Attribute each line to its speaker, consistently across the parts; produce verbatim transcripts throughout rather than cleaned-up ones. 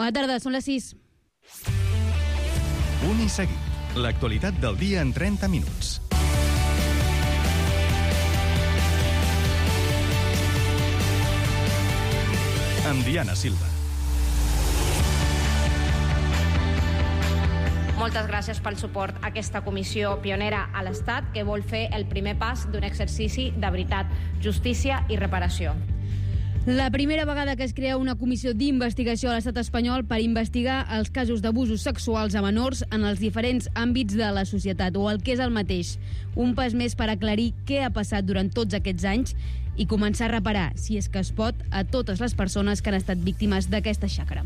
Speaker 1: Bona tarda, són les sis.
Speaker 2: Punt i seguit. L'actualitat del dia en trenta minuts. Amb Diana Silva.
Speaker 3: Moltes gràcies pel suport a aquesta comissió pionera a l'Estat que vol fer el primer pas d'un exercici de veritat, justícia i reparació.
Speaker 1: La primera vegada que es crea una comissió d'investigació a l'estat espanyol per investigar els casos d'abusos sexuals a menors en els diferents àmbits de la societat, o el que és el mateix, un pas més per aclarir què ha passat durant tots aquests anys i començar a reparar, si és que es pot, a totes les persones que han estat víctimes d'aquesta xacra.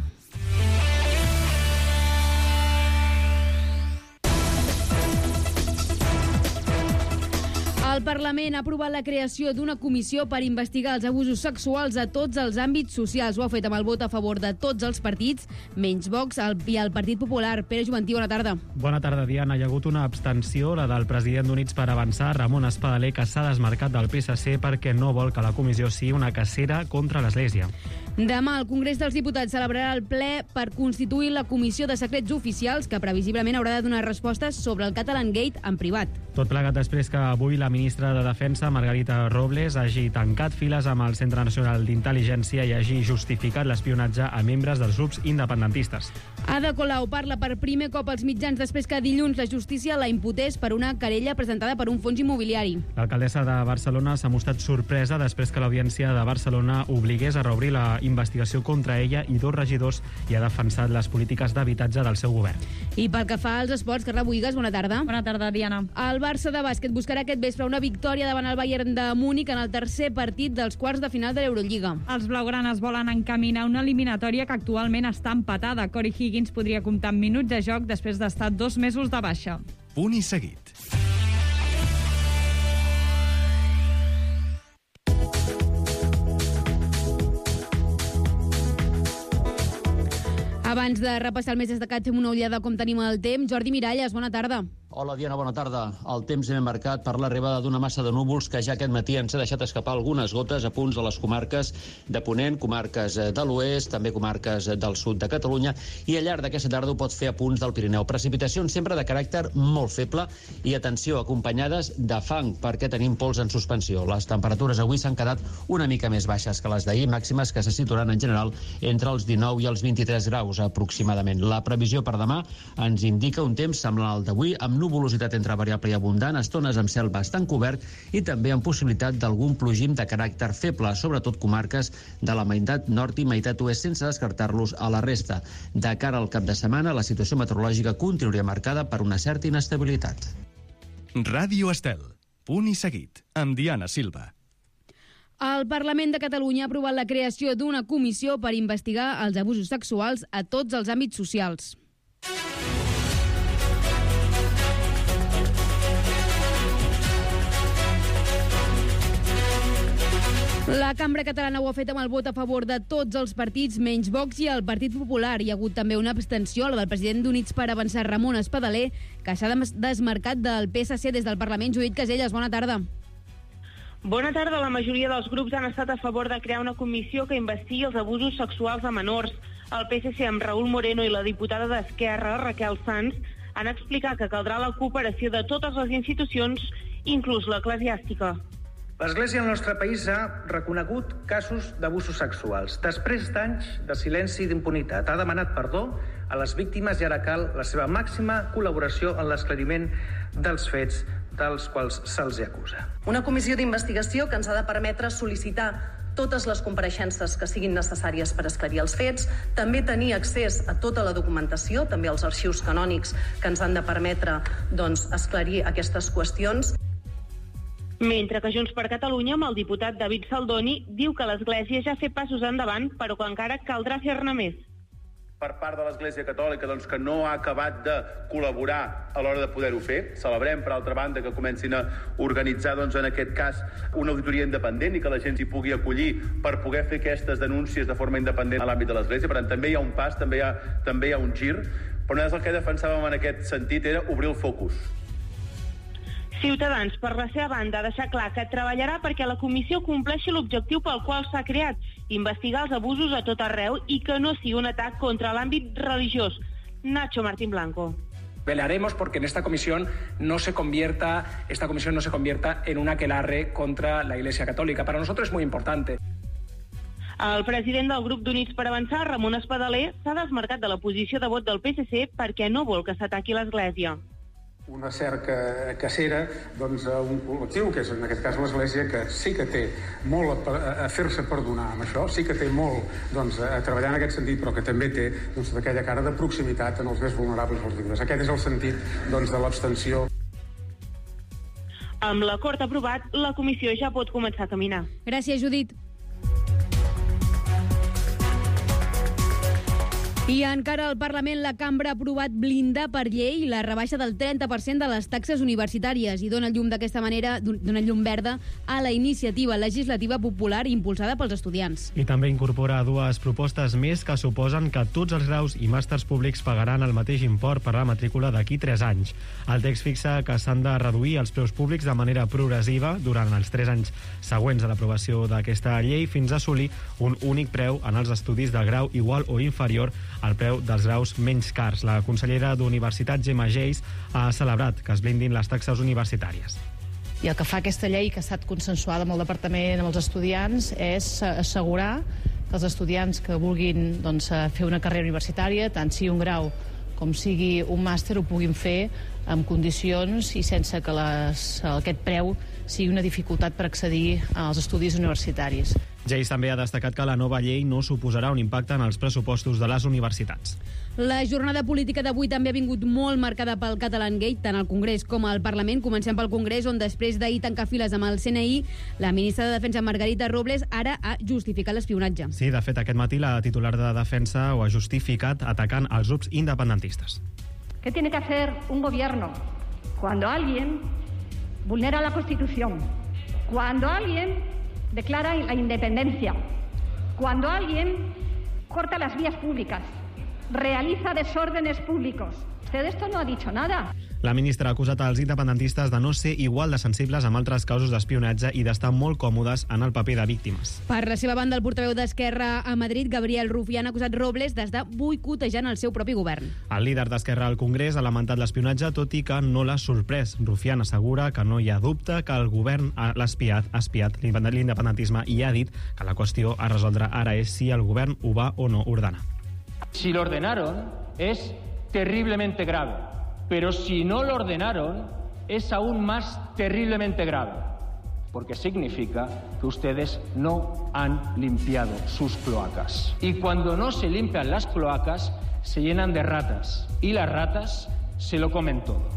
Speaker 1: El Parlament ha aprovat la creació d'una comissió per investigar els abusos sexuals a tots els àmbits socials. Ho ha fet amb el vot a favor de tots els partits, menys Vox el, i el Partit Popular. Pere Juventí, bona tarda.
Speaker 4: Bona tarda, Diana. Hi ha hagut una abstenció, la del president d'Units per Avançar, Ramon Espadaler, que s'ha desmarcat del P S C perquè no vol que la comissió sigui una cacera contra l'Església.
Speaker 1: Demà el Congrés dels Diputats celebrarà el ple per constituir la Comissió de Secrets Oficials, que previsiblement haurà de donar respostes sobre el Catalan Gate en privat.
Speaker 4: Tot plegat després que avui la ministra de Defensa, Margarita Robles, hagi tancat files amb el Centre Nacional d'Intel·ligència i hagi justificat l'espionatge a membres dels grups independentistes.
Speaker 1: Ada Colau parla per primer cop als mitjans després que dilluns la justícia la imputés per una querella presentada per un fons immobiliari.
Speaker 4: L'alcaldessa de Barcelona s'ha mostrat sorpresa després que l'Audiència de Barcelona obligués a reobrir la investigació contra ella i dos regidors i ha defensat les polítiques d'habitatge del seu govern.
Speaker 1: I pel que fa als esports, Carla Buigas, bona tarda.
Speaker 5: Bona tarda, Diana.
Speaker 1: El Barça de bàsquet buscarà aquest vespre una victòria davant el Bayern de Múnich en el tercer partit dels quarts de final de l'Eurolliga.
Speaker 5: Els blaugranes volen encaminar una eliminatòria que actualment està empatada. Corey Higgins podria comptar amb minuts de joc després d'estar dos mesos de baixa.
Speaker 2: Punt i seguit.
Speaker 1: Abans de repassar el més destacat, fem una ullada com tenim el temps. Jordi Miralles, bona tarda.
Speaker 6: Hola, Diana, bona tarda. El temps ben marcat per l'arribada d'una massa de núvols que ja aquest matí ens ha deixat escapar algunes gotes a punts de les comarques de Ponent, comarques de l'Oest, també comarques del sud de Catalunya, i al llarg d'aquesta tarda ho pot fer a punts del Pirineu. Precipitacions sempre de caràcter molt feble i, atenció, acompanyades de fang, perquè tenim pols en suspensió. Les temperatures avui s'han quedat una mica més baixes que les d'ahir, màximes que se situaran en general entre els dinou i els vint-i-tres graus aproximadament. La previsió per demà ens indica un temps semblant al d'avui, amb nuvolositat entre variable i abundant, estones amb cel bastant cobert i també amb possibilitat d'algun plogim de caràcter feble, sobretot comarques de la meitat nord i meitat oest, sense descartar-los a la resta. De cara al cap de setmana, la situació meteorològica continuaria marcada per una certa inestabilitat.
Speaker 2: Ràdio Estel. Punt i seguit. Amb Diana Silva.
Speaker 1: El Parlament de Catalunya ha aprovat la creació d'una comissió per investigar els abusos sexuals a tots els àmbits socials. La Cambra Catalana ho ha fet amb el vot a favor de tots els partits, menys Vox i el Partit Popular. Hi ha hagut també una abstenció, la del president d'Units per Avançar, Ramon Espadaler, que s'ha desmarcat del P S C des del Parlament. Judit Caselles, bona tarda.
Speaker 7: Bona tarda. La majoria dels grups han estat a favor de crear una comissió que investigui els abusos sexuals a menors. El P S C, amb Raül Moreno i la diputada d'Esquerra, Raquel Sans, han explicat que caldrà la cooperació de totes les institucions, inclús l'eclesiàstica.
Speaker 8: L'Església al nostre país ha reconegut casos d'abusos sexuals. Després d'anys de silenci i d'impunitat, ha demanat perdó a les víctimes i ara cal la seva màxima col·laboració en l'esclariment dels fets dels quals se'ls acusa.
Speaker 9: Una comissió d'investigació que ens ha de permetre sol·licitar totes les compareixences que siguin necessàries per esclarir els fets, també tenir accés a tota la documentació, també als arxius canònics que ens han de permetre doncs, esclarir aquestes qüestions.
Speaker 7: Mentre que Junts per Catalunya, amb el diputat David Saldoni, diu que l'Església ja ha fet passos endavant, però que encara caldrà fer-ne més.
Speaker 10: Per part de l'Església Catòlica, doncs, que no ha acabat de col·laborar a l'hora de poder-ho fer. Celebrem, per altra banda, que comencin a organitzar, doncs, en aquest cas, una auditoria independent i que la gent s'hi pugui acollir per poder fer aquestes denúncies de forma independent a l'àmbit de l'Església. Per tant, també hi ha un pas, també hi ha, també hi ha un gir, però nosaltres el que defensàvem en aquest sentit era obrir el focus.
Speaker 7: Ciutadans, per la seva banda, ha deixat clar que treballarà perquè la comissió compleixi l'objectiu pel qual s'ha creat investigar els abusos a tot arreu i que no sigui un atac contra l'àmbit religiós. Nacho Martín Blanco.
Speaker 11: Velaremos porque en esta comisión no se convierta, esta comisión no se convierta en un aquelarre contra la Iglesia Católica. Para nosotros es muy importante.
Speaker 7: El president del grup d'Units per Avançar, Ramon Espadaler, s'ha desmarcat de la posició de vot del P S C perquè no vol que s'ataqui l'Església.
Speaker 12: Una cerca cacera doncs, a un col·lectiu, que és en aquest cas l'Església, que sí que té molt a, a fer-se perdonar amb això, sí que té molt doncs, a treballar en aquest sentit, però que també té doncs, aquella cara de proximitat en els més vulnerables dels llibres. Aquest és el sentit doncs, de l'abstenció.
Speaker 7: Amb l'acord aprovat, la comissió ja pot començar a caminar.
Speaker 1: Gràcies, Judit. I encara al Parlament la cambra ha aprovat blindar per llei la rebaixa del trenta per cent de les taxes universitàries i dona llum d'aquesta manera, dona llum verda a la iniciativa legislativa popular impulsada pels estudiants.
Speaker 4: I també incorpora dues propostes més que suposen que tots els graus i màsters públics pagaran el mateix import per la matrícula d'aquí tres anys. El text fixa que s'han de reduir els preus públics de manera progressiva durant els tres anys següents a l'aprovació d'aquesta llei fins a assolir un únic preu en els estudis del grau igual o inferior al preu dels graus menys cars. La consellera d'Universitats, Gemma Geis, ha celebrat que es blindin les taxes universitàries.
Speaker 13: I el que fa aquesta llei, que ha estat consensuada amb el departament, amb els estudiants, és assegurar que els estudiants que vulguin doncs, fer una carrera universitària, tant sigui un grau com sigui un màster, ho puguin fer en condicions i sense que les, aquest preu sigui una dificultat per accedir als estudis universitaris.
Speaker 4: Geis també ha destacat que la nova llei no suposarà un impacte en els pressupostos de les universitats.
Speaker 1: La jornada política d'avui també ha vingut molt marcada pel Catalangate, tant al Congrés com al Parlament. Comencem pel Congrés, on després d'ahir tancar files amb el C N I, la ministra de Defensa, Margarita Robles, ara ha justificat l'espionatge.
Speaker 4: Sí, de fet, aquest matí la titular de Defensa ho ha justificat atacant els grups independentistes.
Speaker 14: ¿Qué tiene que hacer un gobierno cuando alguien vulnera la Constitución? Cuando alguien declara la independencia, cuando alguien corta las vías públicas, realiza desórdenes públicos. Usted de esto no ha dicho nada.
Speaker 4: La ministra ha acusat als independentistes de no ser igual de sensibles amb altres casos d'espionatge i d'estar molt còmodes en el paper de víctimes.
Speaker 1: Per la seva banda, el portaveu d'Esquerra a Madrid, Gabriel Rufián, ha acusat Robles d'estar boicotejant el seu propi govern.
Speaker 4: El líder d'Esquerra al Congrés ha lamentat l'espionatge, tot i que no l'ha sorprès. Rufián assegura que no hi ha dubte que el govern ha espiat, ha espiat l'independentisme i ha dit que la qüestió a resoldre ara és si el govern ho va o no ordenar.
Speaker 15: Si lo ordenaron, es terriblemente grave. Pero si no lo ordenaron, es aún más terriblemente grave, porque significa que ustedes no han limpiado sus cloacas. Y cuando no se limpian las cloacas, se llenan de ratas, y las ratas se lo comen todo.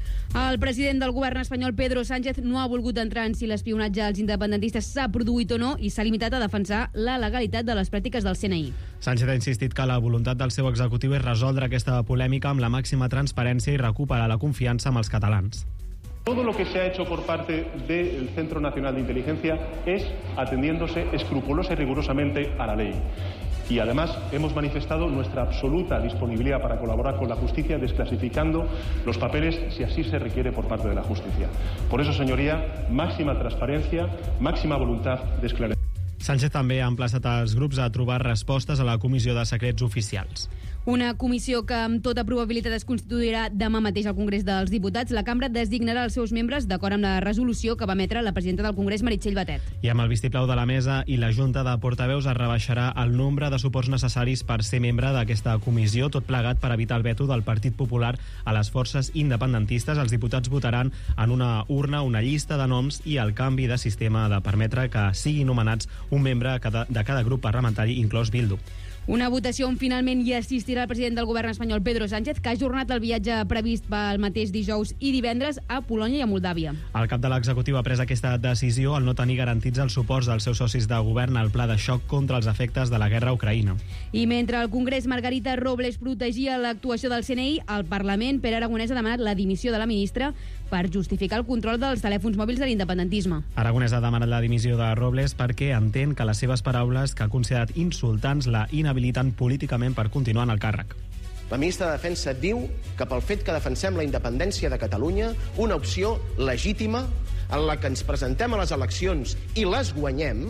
Speaker 1: El president del govern espanyol, Pedro Sánchez, no ha volgut entrar en si l'espionatge als independentistes s'ha produït o no i s'ha limitat a defensar la legalitat de les pràctiques del C N I.
Speaker 4: Sánchez ha insistit que la voluntat del seu executiu és resoldre aquesta polèmica amb la màxima transparència i recuperar la confiança amb els catalans.
Speaker 16: Todo lo que se ha hecho por parte del Centro Nacional de Inteligencia es atendiéndose escrupulosa y rigurosamente a la ley. Y además hemos manifestado nuestra absoluta disponibilidad para colaborar con la justicia desclasificando los papeles si así se requiere por parte de la justicia. Por eso, señoría, máxima transparencia, máxima voluntad de esclarecer.
Speaker 4: Sánchez també ha emplaçat els grups a trobar respostes a la Comissió de Secrets Oficials.
Speaker 1: Una comissió que amb tota probabilitat es constituirà demà mateix al Congrés dels Diputats. La cambra designarà els seus membres d'acord amb la resolució que va emetre la presidenta del Congrés, Meritxell Batet.
Speaker 4: I amb el vistiplau de la mesa i la Junta de Portaveus es rebaixarà el nombre de suports necessaris per ser membre d'aquesta comissió, tot plegat per evitar el veto del Partit Popular a les forces independentistes. Els diputats votaran en una urna una llista de noms i el canvi de sistema de permetre que siguin nomenats un membre de cada, de cada grup parlamentari, inclòs Bildu.
Speaker 1: Una votació on finalment hi assistirà el president del govern espanyol, Pedro Sánchez, que ha ajornat el viatge previst pel mateix dijous i divendres a Polònia i a Moldàvia.
Speaker 4: El cap de l'executiu ha pres aquesta decisió al no tenir garantits els suports dels seus socis de govern al pla de xoc contra els efectes de la guerra a Ucraïna.
Speaker 1: I mentre al Congrés Margarita Robles protegia l'actuació del C N I, al Parlament Pere Aragonès ha demanat la dimissió de la ministra per justificar el control dels telèfons mòbils de l'independentisme.
Speaker 4: Aragonès ha demanat la dimissió de Robles perquè entén que les seves paraules, que ha considerat insultants, la inhabiliten políticament per continuar en el càrrec.
Speaker 17: La ministra de Defensa diu que pel fet que defensem la independència de Catalunya, una opció legítima en la que ens presentem a les eleccions i les guanyem,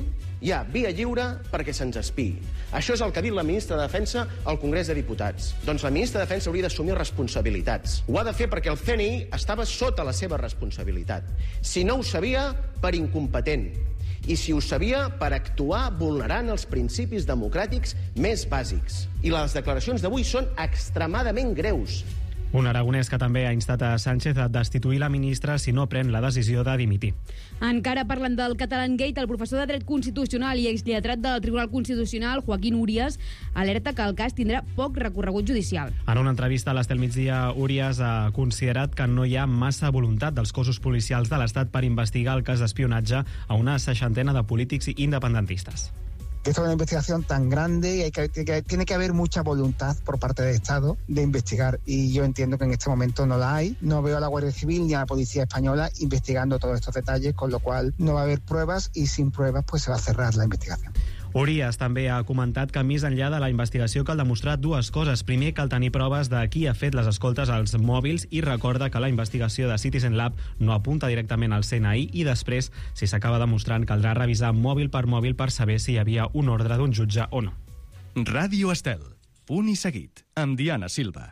Speaker 17: hi ha via lliure perquè se'ns espiï. Això és el que ha dit la ministra de Defensa al Congrés de Diputats. Doncs la ministra de Defensa hauria d'assumir responsabilitats. Ho ha de fer perquè el C N I estava sota la seva responsabilitat. Si no ho sabia, per incompetent. I si ho sabia, per actuar vulnerant els principis democràtics més bàsics. I les declaracions d'avui són extremadament greus.
Speaker 4: Un aragonès que també ha instat a Sánchez a destituir la ministra si no pren la decisió de dimitir.
Speaker 1: Encara parlant del Catalangate, el professor de Dret Constitucional i exlletrat del Tribunal Constitucional, Joaquín Urías, alerta que el cas tindrà poc recorregut judicial.
Speaker 4: En una entrevista a l'Estel Migdia, Urías ha considerat que no hi ha massa voluntat dels cossos policials de l'Estat per investigar el cas d'espionatge a una seixantena de polítics independentistes.
Speaker 18: Esto es una investigación tan grande y hay que, que, tiene que haber mucha voluntad por parte del Estado de investigar, y yo entiendo que en este momento no la hay. No veo a la Guardia Civil ni a la Policía Española investigando todos estos detalles, con lo cual no va a haber pruebas y sin pruebas pues se va a cerrar la investigación.
Speaker 4: Urías també ha comentat que més enllà de la investigació cal demostrar dues coses. Primer, cal tenir proves de qui ha fet les escoltes als mòbils, i recorda que la investigació de Citizen Lab no apunta directament al C N I, i després, si s'acaba demostrant, caldrà revisar mòbil per mòbil per saber si hi havia un ordre d'un jutge o no.
Speaker 2: Ràdio Estel. Punt i seguit. Amb Diana Silva.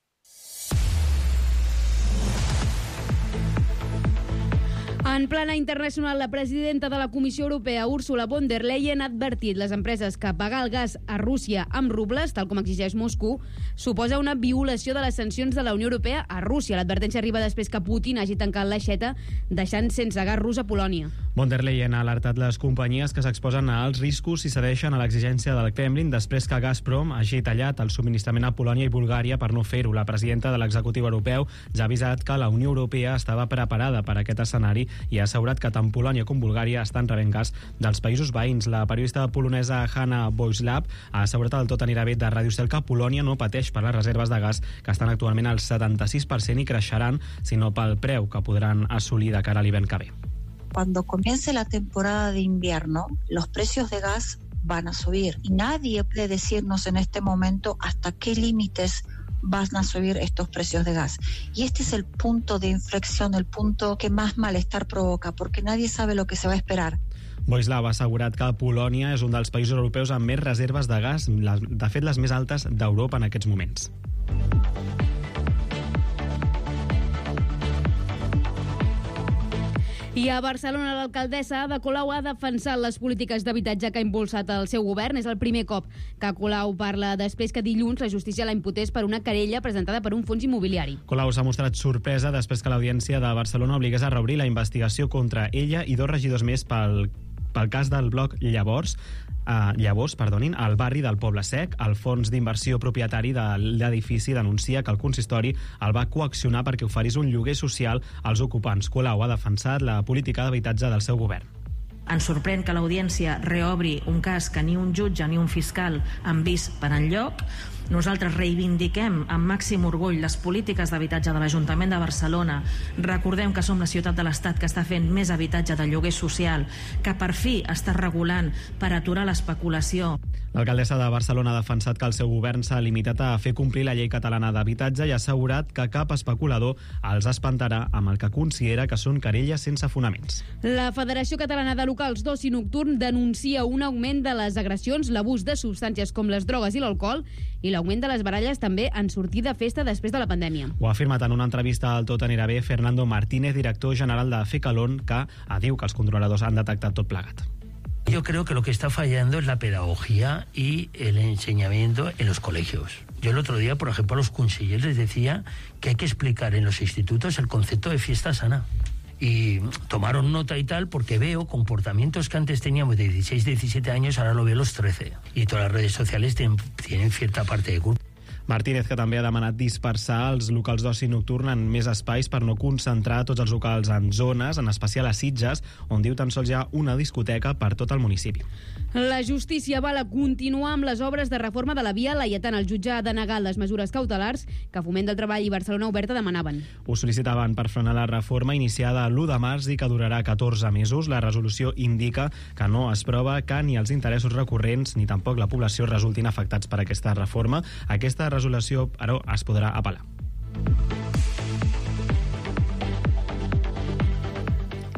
Speaker 1: En plana internacional, la presidenta de la Comissió Europea, Ursula von der Leyen, ha advertit les empreses que pagar el gas a Rússia amb rubles, tal com exigeix Moscou, suposa una violació de les sancions de la Unió Europea a Rússia. L'advertència arriba després que Putin hagi tancat l'aixeta, deixant sense gas rus a Polònia.
Speaker 4: Von der Leyen ha alertat les companyies que s'exposen als riscos si cedeixen a l'exigència del Kremlin després que Gazprom hagi tallat el subministrament a Polònia i Bulgària per no fer-ho. La presidenta de l'executiu europeu ja ha avisat que la Unió Europea estava preparada per a aquest escenari i ha assegurat que tant Polònia com Bulgària estan rebent gas dels països veïns. La periodista polonesa Hanna Boyslab ha assegurat al Tot anirà bé de Ràdio Estel que Polònia no pateix per les reserves de gas, que estan actualment al setanta-sis per cent i creixeran, sinó pel preu que podran assolir de cara a l'hivern que ve.
Speaker 19: Cuando comience la temporada de invierno, los precios de gas van a subir y nadie puede decirnos en este momento hasta qué límites van a subir estos precios de gas. Y este es el punto de inflexión, el punto que más malestar provoca, porque nadie sabe lo que se va a esperar.
Speaker 4: Boyslav ha assegurat que Polònia és un dels països europeus amb més reserves de gas, de fet les més altes d'Europa en aquests moments.
Speaker 1: I a Barcelona, l'alcaldessa Ada Colau ha defensat les polítiques d'habitatge que ha impulsat el seu govern. És el primer cop que Colau parla després que dilluns la justícia la imputés per una querella presentada per un fons immobiliari.
Speaker 4: Colau s'ha mostrat sorpresa després que l'Audiència de Barcelona obligués a reobrir la investigació contra ella i dos regidors més pel, pel cas del bloc Llavors, Uh, llavors, perdonin, al barri del Poble Sec. El fons d'inversió propietari de l'edifici denuncia que el consistori el va coaccionar perquè oferís un lloguer social als ocupants. Colau ha defensat la política d'habitatge del seu govern.
Speaker 20: Ens sorprèn que l'Audiència reobri un cas que ni un jutge ni un fiscal han vist per enlloc. Nosaltres reivindiquem amb màxim orgull les polítiques d'habitatge de l'Ajuntament de Barcelona. Recordem que som la ciutat de l'Estat que està fent més habitatge de lloguer social, que per fi està regulant per aturar l'especulació.
Speaker 4: L'alcaldessa de Barcelona ha defensat que el seu govern s'ha limitat a fer complir la llei catalana d'habitatge i ha assegurat que cap especulador els espantarà amb el que considera que són querelles sense fonaments.
Speaker 1: La Federació Catalana de Locals d'Oci Nocturn denuncia un augment de les agressions, l'abús de substàncies com les drogues i l'alcohol i l'augment de les baralles també en sortir de festa després de la pandèmia.
Speaker 4: Ho ha afirmat en una entrevista al Tot anirà bé Fernando Martínez, director general de FECALON, que diu que els controladors han detectat tot plegat.
Speaker 21: Yo creo que lo que está fallando es la pedagogía y el enseñamiento en los colegios. Yo el otro día, por ejemplo, a los consejeros les decía que hay que explicar en los institutos el concepto de fiesta sana. Y tomaron nota y tal, porque veo comportamientos que antes teníamos de dieciséis, diecisiete años, ahora lo veo a los trece. Y todas las redes sociales tienen, tienen cierta parte de culpa.
Speaker 4: Martínez, que també ha demanat dispersar els locals d'oci nocturn en més espais per no concentrar tots els locals en zones, en especial a Sitges, on diu tan sols hi ha una discoteca per tot el municipi.
Speaker 1: La justícia avala continuar amb les obres de reforma de la via Laietana. El jutge ha denegat les mesures cautelars que Foment del Treball i Barcelona Oberta demanaven.
Speaker 4: Ho sol·licitaven per frenar la reforma iniciada l'u de març i que durarà catorze mesos. La resolució indica que no es prova que ni els interessos recurrents ni tampoc la població resultin afectats per aquesta reforma. Aquesta resolució ara es podrà apel·lar.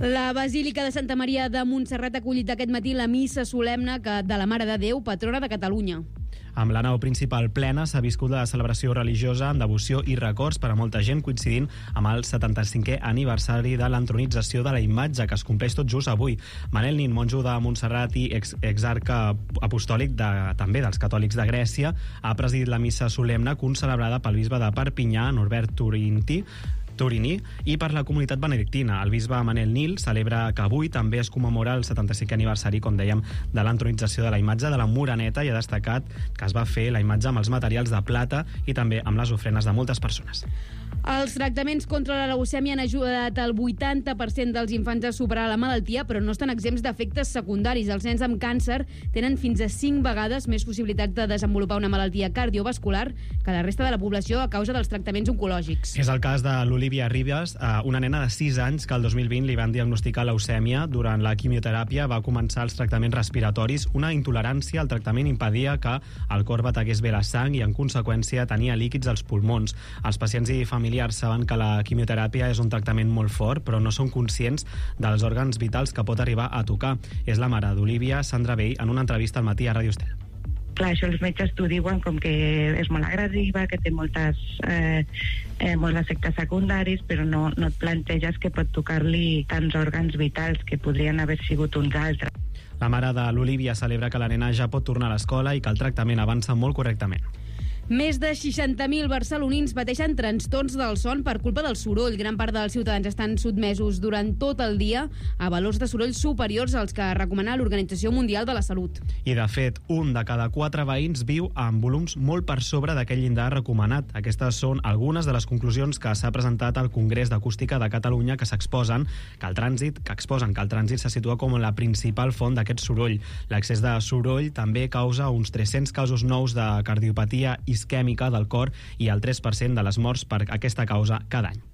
Speaker 1: La Basílica de Santa Maria de Montserrat ha acollit aquest matí la missa solemne de la Mare de Déu, patrona de Catalunya.
Speaker 4: Amb la nau principal plena s'ha viscut la celebració religiosa amb devoció i records per a molta gent, coincidint amb el setanta-cinquè aniversari de l'entronització de la imatge, que es compleix tot just avui. Manel Nin, monjo de Montserrat i ex exarca apostòlic de, també dels catòlics de Grècia, ha presidit la missa solemne concelebrada pel bisbe de Perpinyà, Norbert Turinti, Turiní, i per la comunitat benedictina. El bisbe Manel Nil celebra que avui també es commemora el setanta-cinquè aniversari, com dèiem, de l'entronització de la imatge de la Moreneta, i ha destacat que es va fer la imatge amb els materials de plata i també amb les ofrenes de moltes persones.
Speaker 1: Els tractaments contra la leucèmia han ajudat el vuitanta per cent dels infants a superar la malaltia, però no estan exempts d'efectes secundaris. Els nens amb càncer tenen fins a cinc vegades més possibilitats de desenvolupar una malaltia cardiovascular que la resta de la població a causa dels tractaments oncològics.
Speaker 4: És el cas de l'Olivia Ribas, una nena de sis anys que el dos mil vint li van diagnosticar leucèmia. Durant la quimioteràpia va començar els tractaments respiratoris. Una intolerància al tractament impedia que el cor bategués bé la sang i, en conseqüència, tenia líquids als pulmons. Els pacients i familiars saben que la quimioteràpia és un tractament molt fort, però no són conscients dels òrgans vitals que pot arribar a tocar. És la mare d'Olivia, Sandra Bell, en una entrevista al matí a Ràdio Estel.
Speaker 3: Clar, això els metges t'ho diuen com que és molt agressiva, que té moltes, eh, eh, molts efectes secundaris, però no, no et planteges que pot tocar-li tants òrgans vitals que podrien haver sigut uns altres.
Speaker 4: La mare de l'Olivia celebra que la nena ja pot tornar a l'escola i que el tractament avança molt correctament.
Speaker 1: Més de seixanta mil barcelonins pateixen trastorns del son per culpa del soroll. Gran part dels ciutadans estan sotmesos durant tot el dia a valors de soroll superiors als que recomana l'Organització Mundial de la Salut.
Speaker 4: I, de fet, un de cada quatre veïns viu amb volums molt per sobre d'aquell llindar recomanat. Aquestes són algunes de les conclusions que s'ha presentat al Congrés d'Acústica de Catalunya, que s'exposen que el trànsit, que exposen que el trànsit se situa com la principal font d'aquest soroll. L'excés de soroll també causa uns tres-cents casos nous de cardiopatia i isquèmica del cor i el tres per cent de les morts per aquesta causa cada any.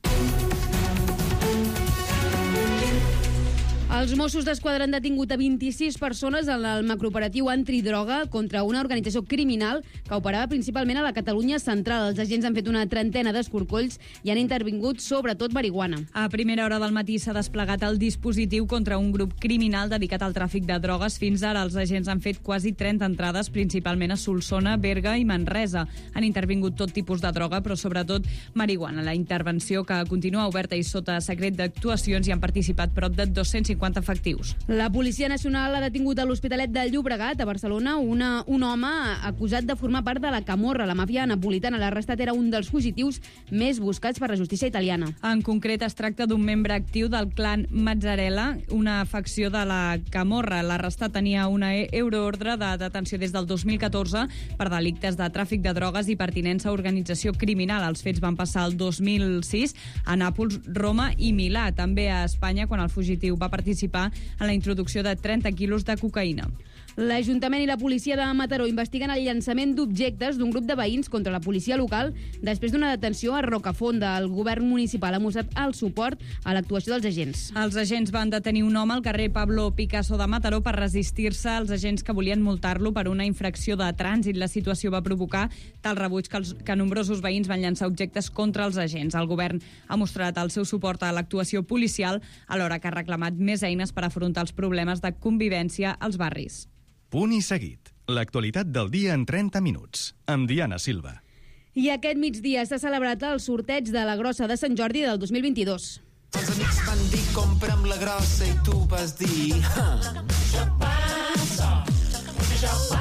Speaker 1: Els Mossos d'Esquadra han detingut a vint-i-sis persones en el macrooperatiu antidroga contra una organització criminal que operava principalment a la Catalunya central. Els agents han fet una trentena d'escorcolls i han intervingut sobretot marihuana.
Speaker 5: A primera hora del matí s'ha desplegat el dispositiu contra un grup criminal dedicat al tràfic de drogues. Fins ara els agents han fet quasi trenta entrades, principalment a Solsona, Berga i Manresa. Han intervingut tot tipus de droga, però sobretot marihuana. La intervenció, que continua oberta i sota secret d'actuacions, hi han participat prop de dos-cents cinquanta efectius.
Speaker 1: La Policia Nacional ha detingut a l'Hospitalet de Llobregat, a Barcelona, una, un home acusat de formar part de la Camorra, la màfia napolitana. L'arrestat era un dels fugitius més buscats per la justícia italiana.
Speaker 5: En concret, es tracta d'un membre actiu del clan Mazzarella, una facció de la Camorra. L'arrestat tenia una euroordre de detenció des del dos mil catorze per delictes de tràfic de drogues i pertinença a organització criminal. Els fets van passar el dos mil sis a Nàpols, Roma i Milà. També a Espanya, quan el fugitiu va participar en la introducció de trenta quilos de cocaïna.
Speaker 1: L'Ajuntament i la policia de Mataró investiguen el llançament d'objectes d'un grup de veïns contra la policia local després d'una detenció a Rocafonda. El govern municipal ha mostrat el suport a l'actuació dels agents.
Speaker 5: Els agents van detenir un home al carrer Pablo Picasso de Mataró per resistir-se als agents que volien multar-lo per una infracció de trànsit. La situació va provocar tal rebuig que, els, que nombrosos veïns van llançar objectes contra els agents. El govern ha mostrat el seu suport a l'actuació policial, alhora que ha reclamat més eines per afrontar els problemes de convivència als barris.
Speaker 2: Punt i seguit. L'actualitat del dia en trenta minuts. Amb Diana Silva.
Speaker 1: I aquest migdia s'ha celebrat el sorteig de la Grossa de Sant Jordi del dos mil vint-i-dos.
Speaker 22: Els amics van dir compra'm la grossa i tu vas dir ja passa, ja passa.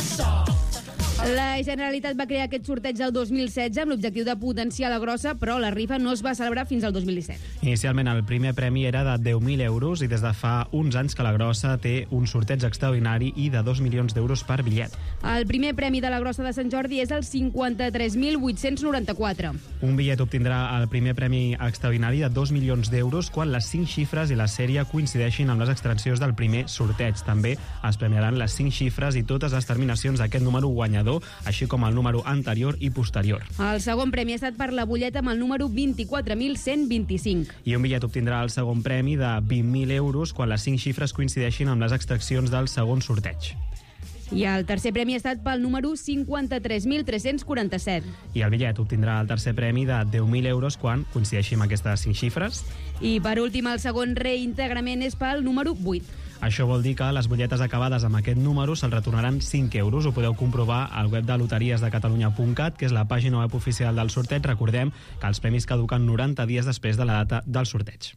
Speaker 1: La Generalitat va crear aquest sorteig el dos mil setze amb l'objectiu de potenciar la grossa, però la rifa no es va celebrar fins al dos mil disset.
Speaker 4: Inicialment el primer premi era de deu mil euros i des de fa uns anys que la grossa té un sorteig extraordinari i de dos milions d'euros per bitllet.
Speaker 1: El primer premi de la grossa de Sant Jordi és el cinquanta-tres mil vuit-cents noranta-quatre.
Speaker 4: Un bitllet obtindrà el primer premi extraordinari de dos milions d'euros quan les cinc xifres i la sèrie coincideixin amb les extraccions del primer sorteig. També es premiaran les cinc xifres i totes les terminacions d'aquest número guanyador, així com el número anterior i posterior.
Speaker 1: El segon premi ha estat per la butlleta amb el número vint-i-quatre mil cent vint-i-cinc.
Speaker 4: I un bitllet obtindrà el segon premi de vint mil euros quan les cinc xifres coincideixin amb les extraccions del segon sorteig.
Speaker 1: I el tercer premi ha estat pel número cinquanta-tres mil tres-cents quaranta-set.
Speaker 4: I el bitllet obtindrà el tercer premi de deu mil euros quan coincideixi amb aquestes cinc xifres.
Speaker 1: I per últim, el segon reintegrament és pel número vuit.
Speaker 4: Això vol dir que les butlletes acabades amb aquest número se'ls retornaran cinc euros. Ho podeu comprovar al web de loteries de catalunya punt cat, que és la pàgina web oficial del sorteig. Recordem que els premis caduquen noranta dies després de la data del sorteig.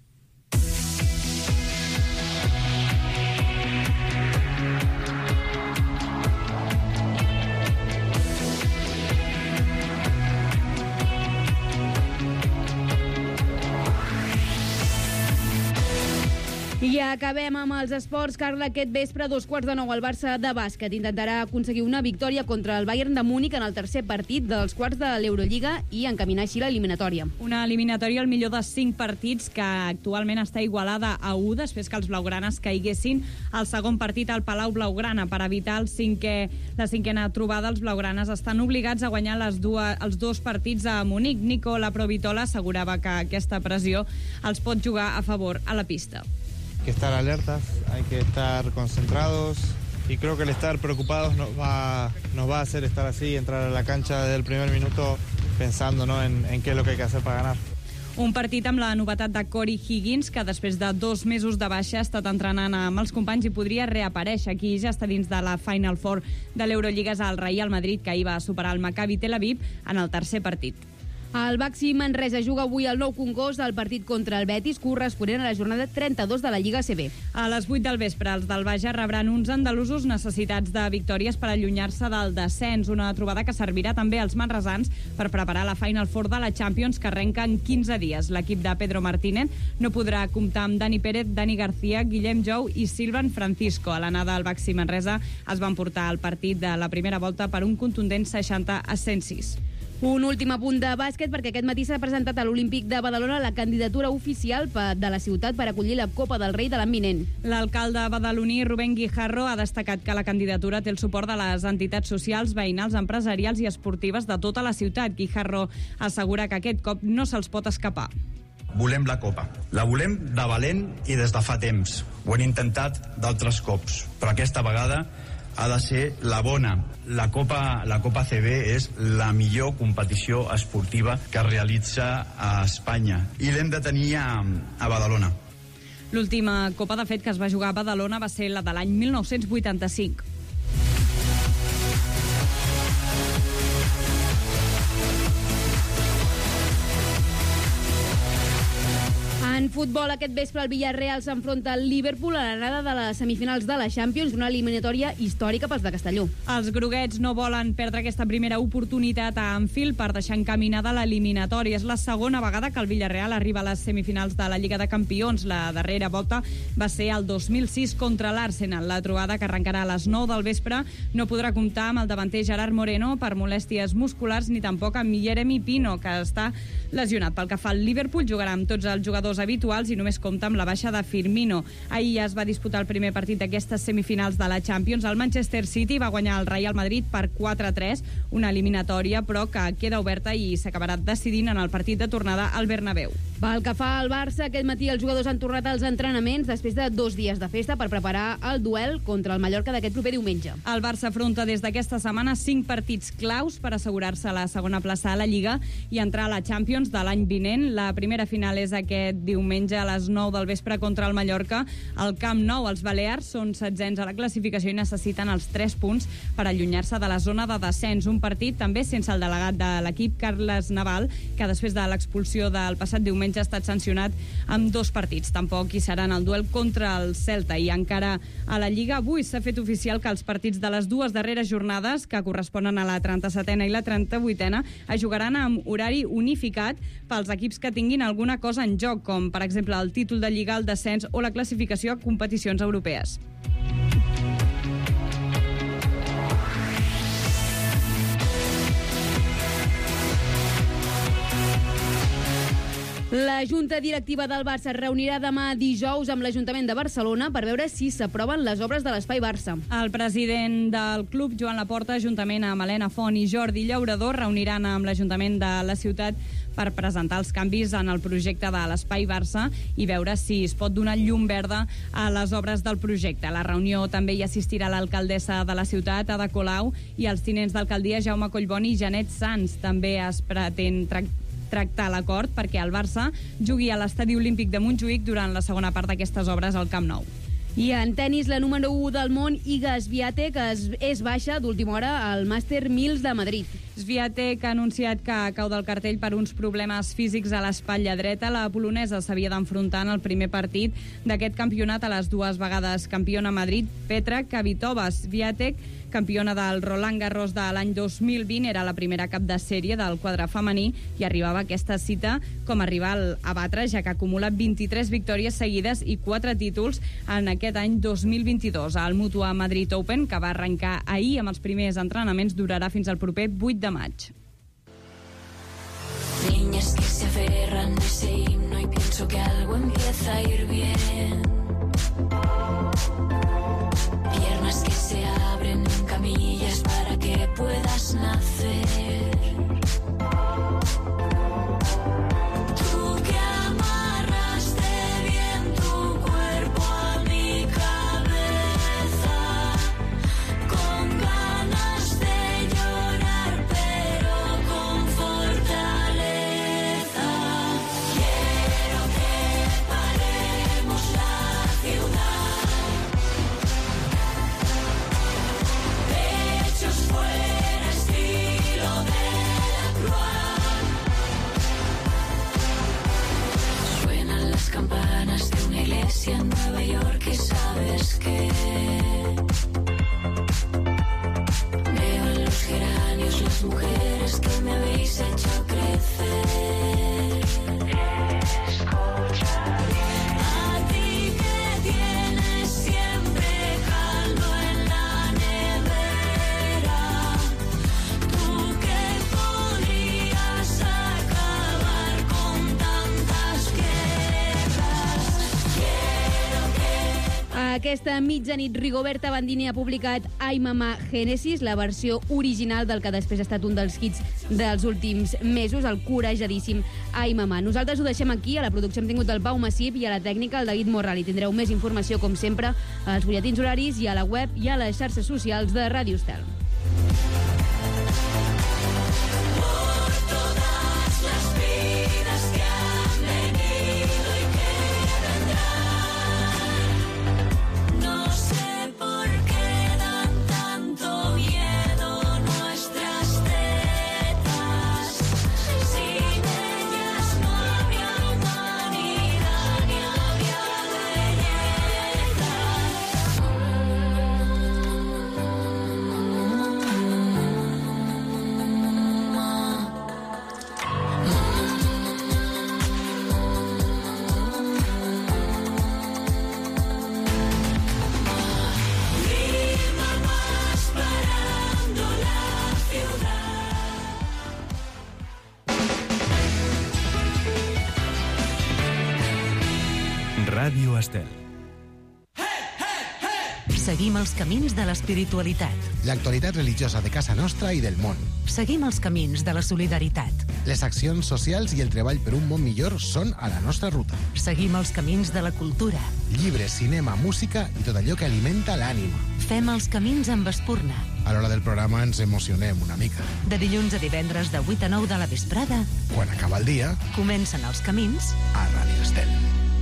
Speaker 1: I acabem amb els esports. Carla, aquest vespre, a dos quarts de nou, el Barça de bàsquet intentarà aconseguir una victòria contra el Bayern de Múnich en el tercer partit dels quarts de l'Eurolliga i encaminar així l'eliminatòria.
Speaker 5: Una eliminatòria al millor de cinc partits que actualment està igualada a u després que els blaugranes caiguessin al segon partit al Palau Blaugrana. Per evitar el cinquè, la cinquena trobada, els blaugranes estan obligats a guanyar les dues, els dos partits a Múnich. Nicola Provitola assegurava que aquesta pressió els pot jugar a favor a la pista.
Speaker 6: Hay que estar alertas, hay que estar concentrados y creo que el estar preocupados nos va, nos va a hacer estar así, entrar a la cancha desde el primer minuto pensando, ¿no?, en, en qué es lo que hay que hacer para ganar.
Speaker 5: Un partit amb la novetat de Corey Higgins, que després de dos mesos de baixa ha estat entrenant amb els companys i podria reaparèixer. Aquí ja està dins de la Final Four de l'Eurolliga al Real Madrid, que ahir va superar el Maccabi Tel Aviv en el tercer partit.
Speaker 1: El Baxi Manresa juga avui el nou congost del partit contra el Betis, corresponent a la jornada trenta-dos de la Lliga A C B.
Speaker 5: A les vuit del vespre, els del Baja rebran uns andalusos necessitats de victòries per allunyar-se del descens, una trobada que servirà també als manresans per preparar la Final Four de la Champions, que arrenca en quinze dies. L'equip de Pedro Martínez no podrà comptar amb Dani Pérez, Dani García, Guillem Jou i Silvan Francisco. A l'anada al Baxi Manresa es van portar el partit de la primera volta per un contundent seixanta a cent sis.
Speaker 1: Un últim apunt de bàsquet, perquè aquest matí s'ha presentat a l'Olímpic de Badalona la candidatura oficial de la ciutat per acollir la Copa del Rei de l'any vinent.
Speaker 5: L'alcalde badaloní, Rubén Guijarro, ha destacat que la candidatura té el suport de les entitats socials, veïnals, empresarials i esportives de tota la ciutat. Guijarro assegura que aquest cop no se'ls pot escapar.
Speaker 8: Volem la Copa. La volem de valent i des de fa temps. Ho hem intentat d'altres cops, però aquesta vegada ha de ser la bona. La Copa, la Copa C B és la millor competició esportiva que es realitza a Espanya i l'hem de tenir a, a Badalona.
Speaker 5: L'última Copa, de fet, que es va jugar a Badalona va ser la de l'any mil nou-cents vuitanta-cinc.
Speaker 1: En futbol, aquest vespre, el Villarreal s'enfronta al Liverpool a l'anada de les semifinals de la Champions, una eliminatòria històrica pels de Castelló.
Speaker 5: Els groguets no volen perdre aquesta primera oportunitat a Anfield per deixar encaminada l'eliminatòria. És la segona vegada que el Villarreal arriba a les semifinals de la Lliga de Campions. La darrera volta va ser el dos mil sis contra l'Arsenal. La trobada, que arrencarà a les nou del vespre, no podrà comptar amb el davanter Gerard Moreno per molèsties musculars, ni tampoc amb Jeremy Pino, que està lesionat. Pel que fa al Liverpool, jugarà amb tots els jugadors habituals i només compta amb la baixa de Firmino. Ahir ja es va disputar el primer partit d'aquestes semifinals de la Champions. El Manchester City va guanyar el Real Madrid per quatre a tres, una eliminatòria però que queda oberta i s'acabarà decidint en el partit de tornada al Bernabéu.
Speaker 1: Pel que fa al Barça, aquest matí els jugadors han tornat als entrenaments després de dos dies de festa per preparar el duel contra el Mallorca d'aquest proper diumenge.
Speaker 5: El Barça afronta des d'aquesta setmana cinc partits claus per assegurar-se la segona plaça a la Lliga i entrar a la Champions de l'any vinent. La primera final és aquest diumenge a les nou del vespre contra el Mallorca. Al Camp Nou, els balears són setzents a la classificació i necessiten els tres punts per allunyar-se de la zona de descens. Un partit també sense el delegat de l'equip, Carles Naval, que després de l'expulsió del passat diumenge ha estat sancionat amb dos partits. Tampoc hi serà en el duel contra el Celta. I encara a la Lliga, avui s'ha fet oficial que els partits de les dues darreres jornades, que corresponen a la trenta-setena i la trenta-vuitena, es jugaran amb horari unificat pels equips que tinguin alguna cosa en joc, com per exemple el títol de Lliga, el descens o la classificació a competicions europees.
Speaker 1: La Junta Directiva del Barça es reunirà demà dijous amb l'Ajuntament de Barcelona per veure si s'aproven les obres de l'Espai Barça.
Speaker 5: El president del club, Joan Laporta, juntament amb Helena Font i Jordi Llaurador, reuniran amb l'Ajuntament de la ciutat per presentar els canvis en el projecte de l'Espai Barça i veure si es pot donar llum verda a les obres del projecte. A la reunió també hi assistirà l'alcaldessa de la ciutat, Ada Colau, i els tinents d'alcaldia Jaume Collboni i Janet Sans. També es pretén tractar tractar l'acord perquè el Barça jugui a l'Estadi Olímpic de Montjuïc durant la segona part d'aquestes obres al Camp Nou.
Speaker 1: I en tenis, la número u del món, Iga Swiatek, es, és baixa d'última hora al Màster mil de Madrid.
Speaker 5: Swiatek ha anunciat que cau del cartell per uns problemes físics a l'espatlla dreta. La polonesa s'havia d'enfrontar en el primer partit d'aquest campionat a les dues vegades campiona a Madrid, Petra Kvitova. Swiatek, campiona del Roland Garros de l'any dos mil vint, era la primera cap de sèrie del quadre femení i arribava a aquesta cita com a rival a batre, ja que acumula vint-i-tres victòries seguides i quatre títols en aquest any dos mil vint-i-dos. El Mutua Madrid Open, que va arrencar ahir amb els primers entrenaments, durarà fins al proper vuit de maig.
Speaker 9: Niñas que se aferran a ese himno y pienso que algo empieza a ir bien. Piernas que se abren en camillas para que puedas nacer. Tú que amarraste bien tu cuerpo a mi cabeza, con ganas de llorar pero con fortaleza. Quiero que paremos la ciudad. Fuera estilo de la Croix. Suenan las campanas de una iglesia en Nueva York y sabes que veo en los geranios las mujeres que me habéis hecho crecer. Escucha a ti que tienes siempre caldo en la nevera.
Speaker 1: Aquesta mitjanit, Rigoberta Bandini ha publicat Ai Mamà Genesis, la versió original del que després ha estat un dels hits dels últims mesos, el corejadíssim Ai Mamà. Nosaltres ho deixem aquí. A la producció hem tingut el Pau Massip i a la tècnica el David Morral. I tindreu més informació, com sempre, als butlletins horaris i a la web i a les xarxes socials de Ràdio Estel.
Speaker 2: Ràdio Estel.
Speaker 10: Seguim els camins de l'espiritualitat.
Speaker 23: L'actualitat religiosa de casa nostra i del món.
Speaker 10: Seguim els camins de la solidaritat.
Speaker 23: Les accions socials i el treball per un món millor són a la nostra ruta.
Speaker 10: Seguim els camins de la cultura.
Speaker 23: Llibres, cinema, música i tot allò que alimenta l'ànima.
Speaker 10: Fem els camins amb Espurna.
Speaker 23: A l'hora del programa ens emocionem una mica.
Speaker 10: De dilluns a divendres de vuit a nou de la vesprada.
Speaker 23: Quan acaba el dia,
Speaker 10: comencen els camins
Speaker 23: a Ràdio Estel.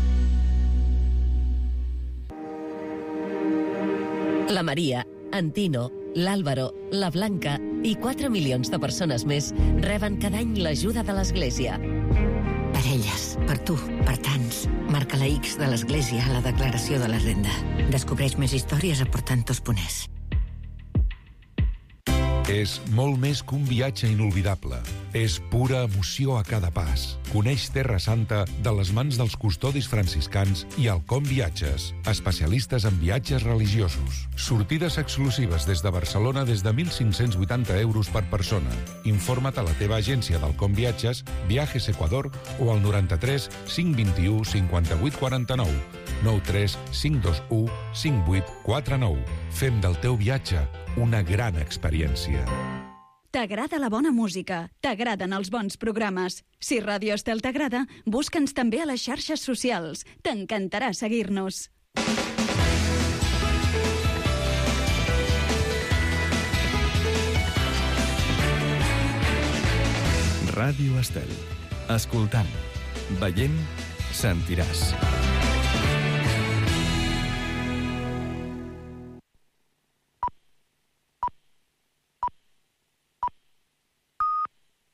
Speaker 24: La Maria, en Tino, l'Àlvaro, la Blanca i quatre milions de persones més reben cada any l'ajuda de l'Església.
Speaker 10: Per elles, per tu, per tants. Marca la X de l'Església a la declaració de la renda. Descobreix més històries a portantos punt es.
Speaker 7: És molt més que un viatge inolvidable. És pura emoció a cada pas. Coneix Terra Santa de les mans dels custodis franciscans i Alcom Viatges, especialistes en viatges religiosos. Sortides exclusives des de Barcelona des de mil cinc-cents vuitanta euros per persona. Informa't a la teva agència d'Alcom Viatges, Viajes Ecuador o al noranta-tres cinc vint-i-u cinquanta-vuit quaranta-nou. nou tres cinc dos u cinc vuit quatre nou. Fem del teu viatge una gran experiència.
Speaker 11: T'agrada la bona música, t'agraden els bons programes. Si Ràdio Estel t'agrada, busca'ns també a les xarxes socials. T'encantarà seguir-nos.
Speaker 2: Ràdio Estel. Escoltant, veient, sentiràs.